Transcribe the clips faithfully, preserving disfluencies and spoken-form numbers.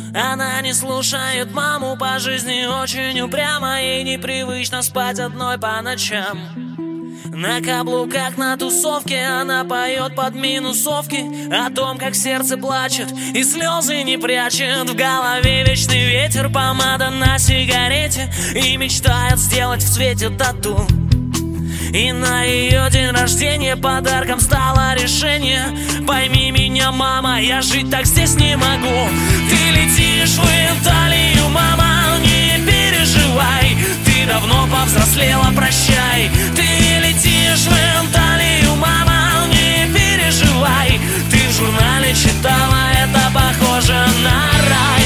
Она не слушает маму, по жизни очень упряма, ей непривычно спать одной по ночам. На каблуках на тусовке она поет под минусовки о том, как сердце плачет и слезы не прячет. В голове вечный ветер, помада на сигарете, и мечтает сделать в цвете тату. И на ее день рождения подарком стало решение: пойми меня, мама, я жить так здесь не могу. Ты летишь в Италию, мама, не переживай, ты давно повзрослела, прощай. Ты летишь в Италию, мама, не переживай, ты в журнале читала, это похоже на рай.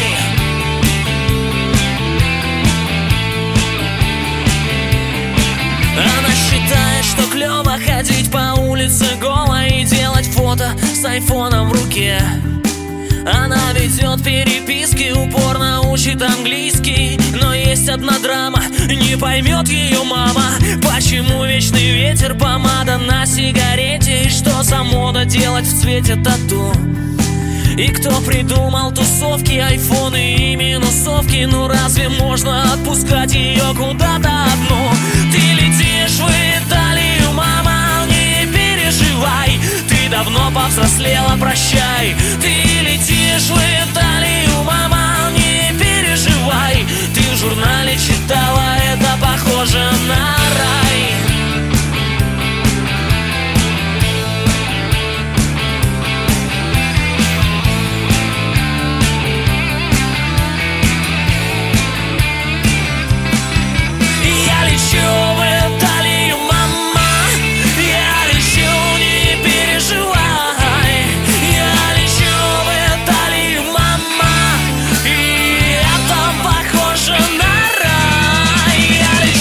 Она считает, что клево ходить по улице голой и делать фото с айфоном в руке. Она ведет переписки, упорно учит английский, но есть одна драма, не поймет ее мама. Почему вечный ветер, помада на сигарете, и что за мода делать в цвете тату? И кто придумал тусовки, айфоны и минусовки? Ну разве можно отпускать ее куда-то одну? Ты летишь в Италию, мама, не переживай, ты давно повзрослела, прощай. Ты летишь в Италию, мама, не переживай, ты в журнале читала, это похоже на рай.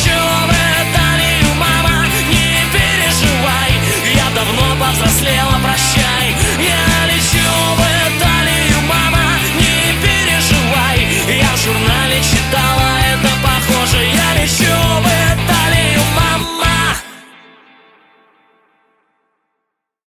Взрослела,